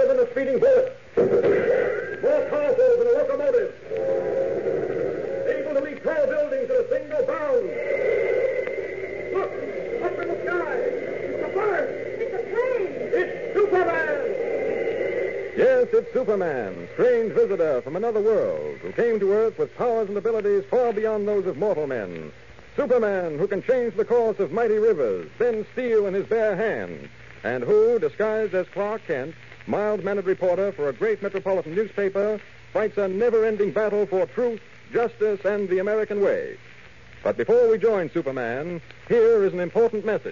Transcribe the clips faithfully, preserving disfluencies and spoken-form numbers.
than a speeding bullet. More powerful than a locomotive. Able to leap tall buildings in a single bound. Look, up in the sky. It's a bird. It's a plane. It's Superman. Yes, it's Superman, strange visitor from another world, who came to Earth with powers and abilities far beyond those of mortal men. Superman, who can change the course of mighty rivers, bend steel in his bare hands, and who, disguised as Clark Kent, mild-mannered reporter for a great metropolitan newspaper, fights a never-ending battle for truth, justice, and the American way. But before we join Superman, here is an important message.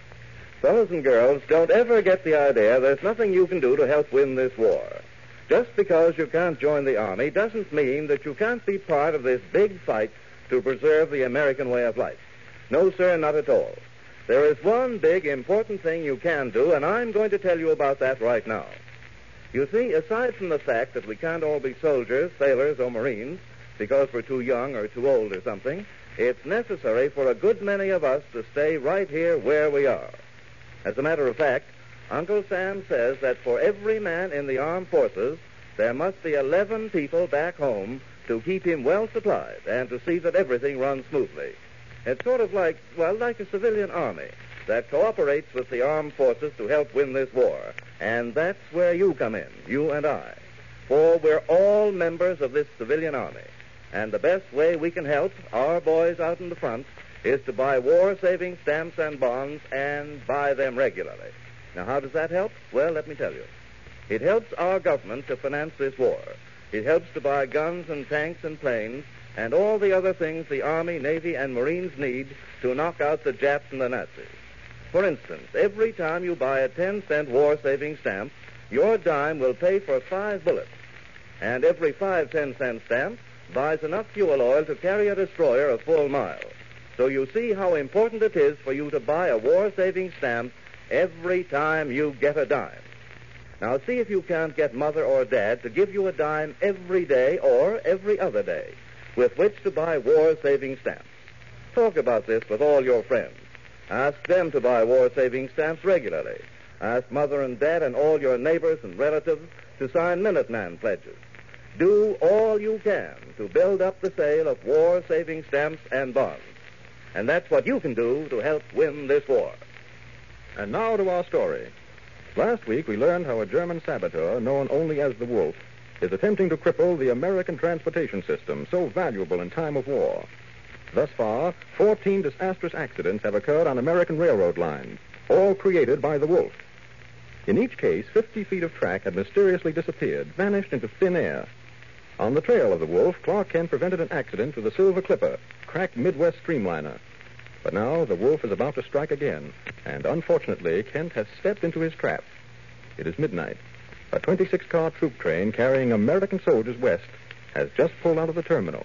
Fellows and girls, don't ever get the idea there's nothing you can do to help win this war. Just because you can't join the Army doesn't mean that you can't be part of this big fight to preserve the American way of life. No, sir, not at all. There is one big, important thing you can do, and I'm going to tell you about that right now. You see, aside from the fact that we can't all be soldiers, sailors, or Marines, because we're too young or too old or something, it's necessary for a good many of us to stay right here where we are. As a matter of fact, Uncle Sam says that for every man in the armed forces, there must be eleven people back home to keep him well supplied and to see that everything runs smoothly. It's sort of like, well, like a civilian army that cooperates with the armed forces to help win this war. And that's where you come in, you and I. For we're all members of this civilian army. And the best way we can help our boys out in the front is to buy war-saving stamps and bonds and buy them regularly. Now, how does that help? Well, let me tell you. It helps our government to finance this war. It helps to buy guns and tanks and planes and all the other things the Army, Navy, and Marines need to knock out the Japs and the Nazis. For instance, every time you buy a ten-cent war-saving stamp, your dime will pay for five bullets. And every five ten-cent stamps buys enough fuel oil to carry a destroyer a full mile. So you see how important it is for you to buy a war-saving stamp every time you get a dime. Now, see if you can't get Mother or Dad to give you a dime every day or every other day with which to buy war-saving stamps. Talk about this with all your friends. Ask them to buy war-saving stamps regularly. Ask Mother and Dad and all your neighbors and relatives to sign Minuteman pledges. Do all you can to build up the sale of war-saving stamps and bonds. And that's what you can do to help win this war. And now to our story. Last week, we learned how a German saboteur, known only as the Wolf, is attempting to cripple the American transportation system, so valuable in time of war. Thus far, fourteen disastrous accidents have occurred on American railroad lines, all created by the Wolf. In each case, fifty feet of track had mysteriously disappeared, vanished into thin air. On the trail of the Wolf, Clark Kent prevented an accident with the Silver Clipper, cracked Midwest streamliner. But now the Wolf is about to strike again, and unfortunately, Kent has stepped into his trap. It is midnight. A twenty-six car troop train carrying American soldiers west has just pulled out of the terminal.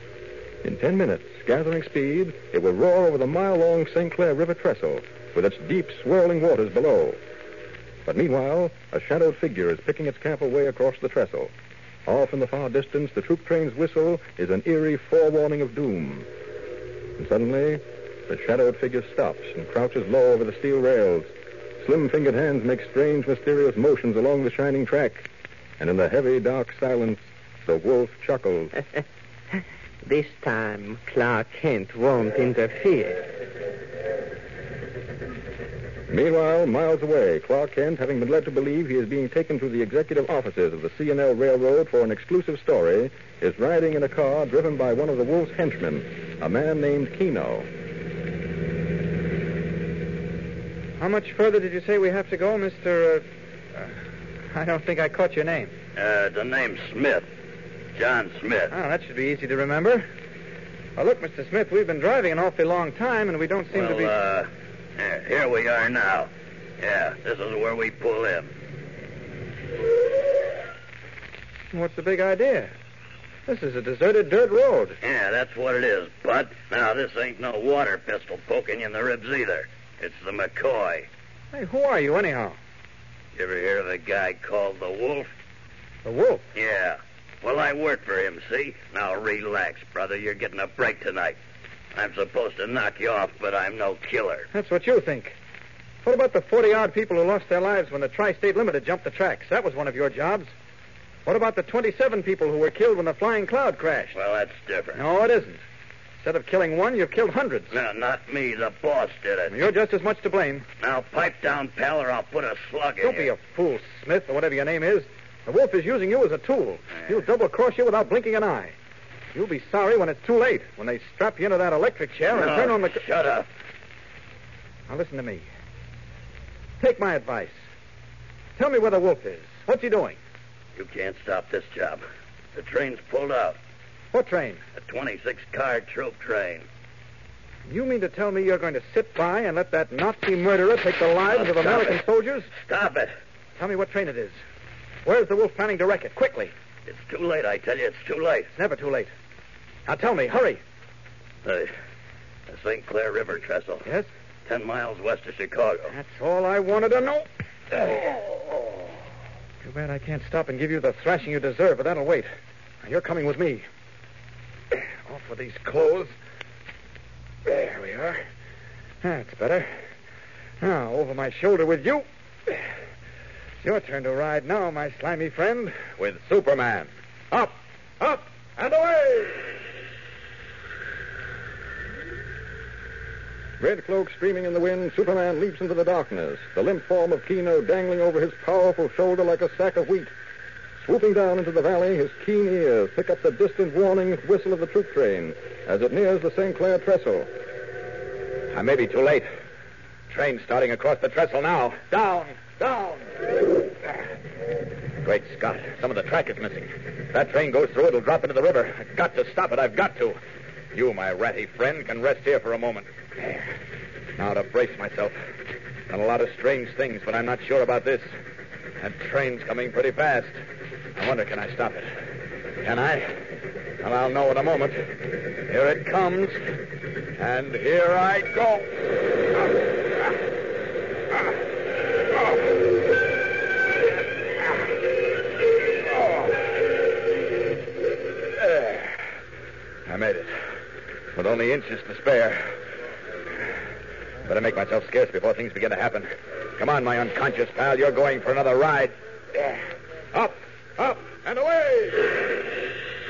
In ten minutes, gathering speed, it will roar over the mile-long Saint Clair River trestle with its deep, swirling waters below. But meanwhile, a shadowed figure is picking its careful way across the trestle. Off in the far distance, the troop train's whistle is an eerie forewarning of doom. And suddenly, the shadowed figure stops and crouches low over the steel rails. Slim-fingered hands make strange, mysterious motions along the shining track. And in the heavy, dark silence, the Wolf chuckles. This time, Clark Kent won't interfere. Meanwhile, miles away, Clark Kent, having been led to believe he is being taken to the executive offices of the C and L Railroad for an exclusive story, is riding in a car driven by one of the Wolf's henchmen, a man named Keno. How much further did you say we have to go, Mister... Uh, uh, I don't think I caught your name. Uh, the name's Smith. John Smith. Oh, that should be easy to remember. Well, look, Mister Smith, we've been driving an awfully long time, and we don't seem well, to be... uh, yeah, here we are now. Yeah, this is where we pull in. What's the big idea? This is a deserted dirt road. Yeah, that's what it is, Bud. Now, this ain't no water pistol poking you in the ribs either. It's the McCoy. Hey, who are you, anyhow? You ever hear of the guy called the Wolf? The Wolf? Yeah. Well, I work for him, see? Now, relax, brother. You're getting a break tonight. I'm supposed to knock you off, but I'm no killer. That's what you think. What about the forty-odd people who lost their lives when the Tri-State Limited jumped the tracks? That was one of your jobs. What about the twenty-seven people who were killed when the Flying Cloud crashed? Well, that's different. No, it isn't. Instead of killing one, you've killed hundreds. No, not me. The boss did it. You're just as much to blame. Now pipe down, pal, or I'll put a slug in Don't be you. a fool, Smith, or whatever your name is. The wolf is using you as a tool. He'll double-cross you without blinking an eye. You'll be sorry when it's too late, when they strap you into that electric chair and No, turn on the... shut up. Now, listen to me. Take my advice. Tell me where the wolf is. What's he doing? You can't stop this job. The train's pulled out. What train? A twenty-six car troop train. You mean to tell me you're going to sit by and let that Nazi murderer take the lives Now, of stop American it. soldiers? Stop it. Tell me what train it is. Where's the wolf planning to wreck it? Quickly. It's too late, I tell you. It's too late. It's never too late. Now tell me. Hurry. The, the Saint Clair River trestle. Yes? Ten miles west of Chicago. That's all I wanted to know. Too bad I can't stop and give you the thrashing you deserve, but that'll wait. Now, you're coming with me. Off with these clothes. There we are. That's better. Now, over my shoulder with you. It's your turn to ride now, my slimy friend. With Superman. Up, up, and away! Red cloak streaming in the wind, Superman leaps into the darkness, the limp form of Keno dangling over his powerful shoulder like a sack of wheat. Swooping down into the valley, his keen ears pick up the distant warning whistle of the troop train as it nears the Saint Clair trestle. I may be too late. Train starting across the trestle now. Down, down. Great Scott, some of the track is missing. If that train goes through, it'll drop into the river. I've got to stop it. I've got to. You, my ratty friend, can rest here for a moment. There. Now to brace myself. Done a lot of strange things, but I'm not sure about this. That train's coming pretty fast. I wonder, can I stop it? Can I? Well, I'll know in a moment. Here it comes. And here I go. There. I made it. With only inches to spare. Better make myself scarce before things begin to happen. Come on, my unconscious pal. You're going for another ride. Up, up, and away!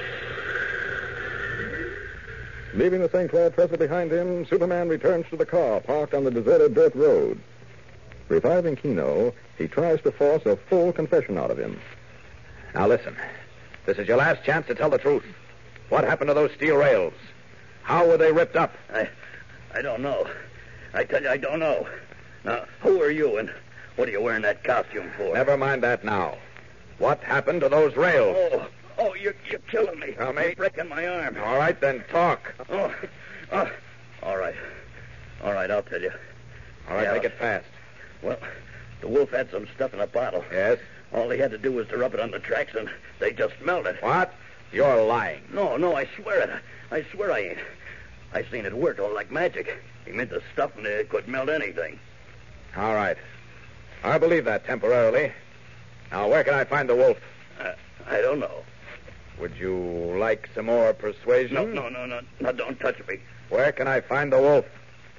Leaving the Saint Clair trestle behind him, Superman returns to the car parked on the deserted dirt road. Reviving Keno, he tries to force a full confession out of him. Now listen. This is your last chance to tell the truth. What happened to those steel rails? How were they ripped up? I, I don't know. I tell you, I don't know. Now, who are you, and what are you wearing that costume for? Never mind that now. What happened to those rails? Oh, oh, you're, you're killing me. Now, mate. You're breaking my arm. All right, then talk. Oh, oh, all right. All right, I'll tell you. All right, Yeah. make it fast. Well, the wolf had some stuff in a bottle. Yes? All he had to do was to rub it on the tracks, and they just melted. What? You're lying. No, no, I swear it. I swear I ain't. I seen it work all like magic. He made the stuff and it could melt anything. All right. I believe that temporarily. Now, where can I find the wolf? Uh, I don't know. Would you like some more persuasion? No, no, no, no, no, don't touch me. Where can I find the wolf?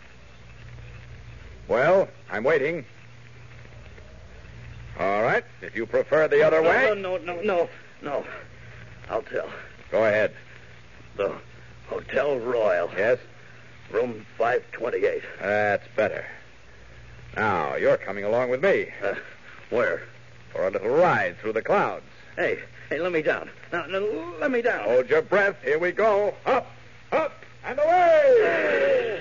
Well, I'm waiting. All right. If you prefer the other no, way. No, no, no, no, no. I'll tell. Go ahead. The Hotel Royal. Yes? Room five twenty-eight. That's better. Now, you're coming along with me Uh, where? for a little ride through the clouds. Hey, hey, let me down. Now, now let me down. Hold your breath. Here we go. Up, up, and away!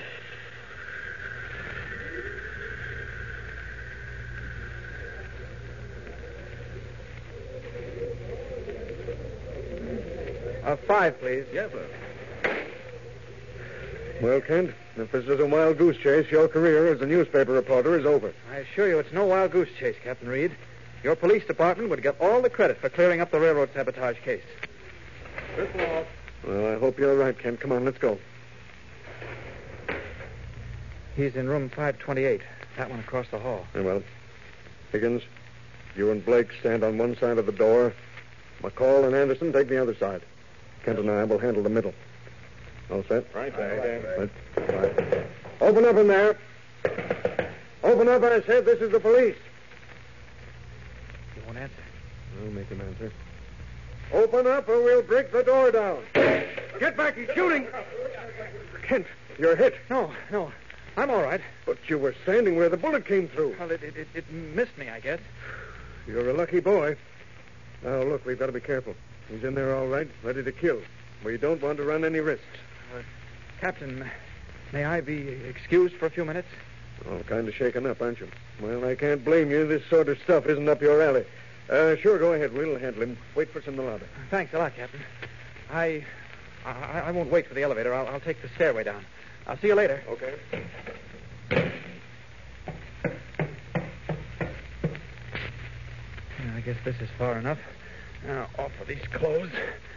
Uh, five, please. Yes, sir. Well, Kent, if this is a wild goose chase, your career as a newspaper reporter is over. I assure you it's no wild goose chase, Captain Reed. Your police department would get all the credit for clearing up the railroad sabotage case. Well, I hope you're right, Kent. Come on, let's go. He's in room five twenty-eight. That one across the hall. Very well. Higgins, you and Blake stand on one side of the door. McCall and Anderson take the other side. Kent and I will handle the middle. All set? Right there. Right. Right. Open up in there. Open Open up, I said. This is the police. He won't answer. I'll make him answer. Open up or we'll break the door down. Get back, he's shooting. Kent, you're hit. No, no. I'm all right. But you were standing where the bullet came through. Well, it, it, it missed me, I guess. You're a lucky boy. Now, look, we've got to be careful. He's in there all right, ready to kill. We don't want to run any risks. Uh, Captain, may I be excused for a few minutes? Oh, kind of shaken up, aren't you? Well, I can't blame you. This sort of stuff isn't up your alley. Uh, sure, go ahead. We'll handle him. Wait for us in the lobby. Thanks a lot, Captain. I I, I won't wait for the elevator. I'll, I'll take the stairway down. I'll see you later. Okay. I guess this is far enough. Now, off with these clothes.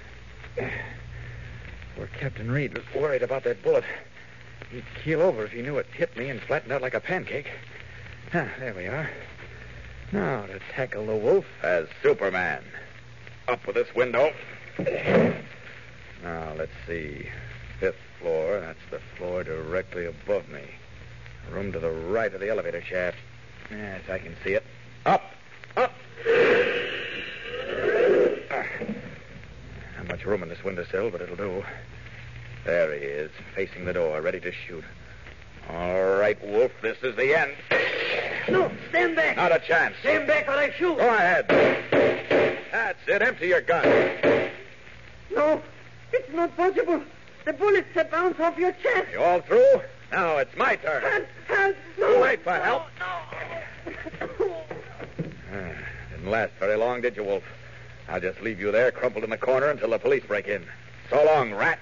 Poor Captain Reed was worried about that bullet. He'd keel over if he knew it hit me and flattened out like a pancake. Ah, there we are. Now to tackle the wolf As Superman. Up with this window. Now, let's see. Fifth floor. That's the floor directly above me. Room to the right of the elevator shaft. Yes, I can see it. Up! Up! Ah. Not much room in this windowsill, but it'll do. There he is, facing the door, ready to shoot. All right, Wolf, this is the end. No, stand back. Not a chance. Stand back or I shoot. Go ahead. That's it. Empty your gun. No, it's not possible. The bullets have bounced off your chest. You all through? Now it's my turn. Help, help, no. Too late for help. No, Ah, didn't last very long, did you, Wolf? I'll just leave you there, crumpled in the corner, until the police break in. So long, rat.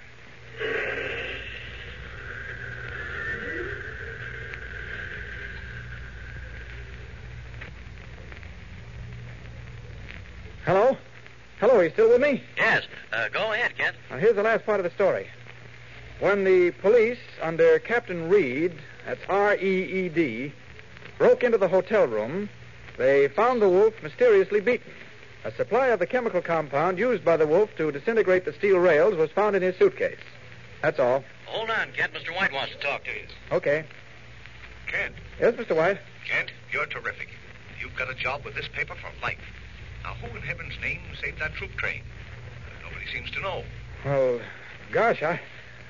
Hello? Hello, are you still with me? Yes. Uh, go ahead, Kent. Now, here's the last part of the story. When the police, under Captain Reed, that's R E E D, broke into the hotel room, they found the wolf mysteriously beaten. A supply of the chemical compound used by the wolf to disintegrate the steel rails was found in his suitcase. That's all. Hold on, Kent. Mister White wants to talk to you. Okay. Kent, Yes, Mister White? Kent, you're terrific. You've got a job with this paper for life. Now, who in heaven's name saved that troop train? Nobody seems to know. Well, gosh, I...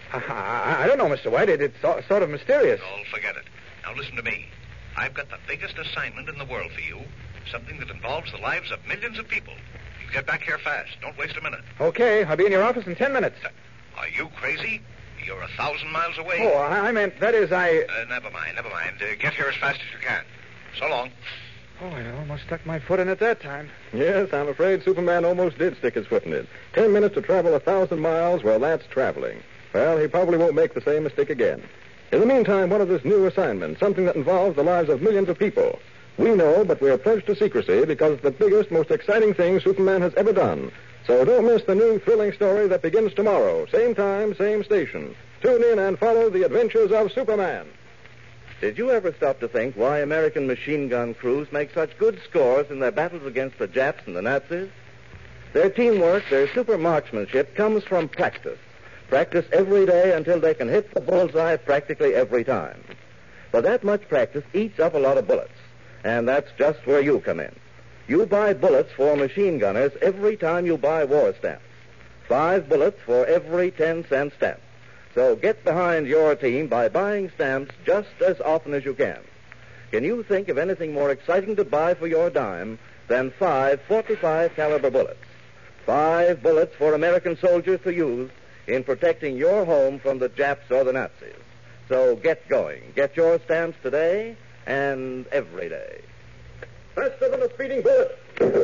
I, I don't know, Mister White. It, it's so- sort of mysterious. Oh, forget it. Now, listen to me. I've got the biggest assignment in the world for you. Something that involves the lives of millions of people. You get back here fast. Don't waste a minute. Okay, I'll be in your office in ten minutes. Are you crazy? You're a thousand miles away. Oh, I, I meant, that is, I... Uh, never mind, never mind. Uh, get here as fast as you can. So long. Oh, I almost stuck my foot in it that time. Yes, I'm afraid Superman almost did stick his foot in it. Ten minutes to travel a thousand miles, well, that's traveling. Well, he probably won't make the same mistake again. In the meantime, what is this new assignment? Something that involves the lives of millions of people. We know, but we're pledged to secrecy because it's the biggest, most exciting thing Superman has ever done. So don't miss the new thrilling story that begins tomorrow. Same time, same station. Tune in and follow the adventures of Superman. Did you ever stop to think why American machine gun crews make such good scores in their battles against the Japs and the Nazis? Their teamwork, their super marksmanship comes from practice. Practice every day until they can hit the bullseye practically every time. But that much practice eats up a lot of bullets. And that's just where you come in. You buy bullets for machine gunners every time you buy war stamps. Five bullets for every ten cent stamp. So get behind your team by buying stamps just as often as you can. Can you think of anything more exciting to buy for your dime than five forty-five caliber bullets? Five bullets for American soldiers to use in protecting your home from the Japs or the Nazis. So get going. Get your stamps today and every day. Faster than a speeding bullet.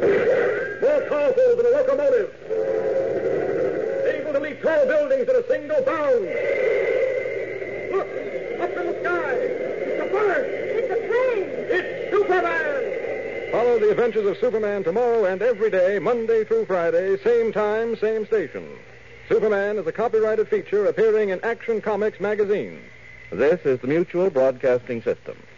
More powerful than a locomotive. Able to leap tall buildings in a single bound. Look, up in the sky. It's a bird. It's a plane. It's Superman. Follow the adventures of Superman tomorrow and every day, Monday through Friday, same time, same station. Superman is a copyrighted feature appearing in Action Comics magazine. This is the Mutual Broadcasting System.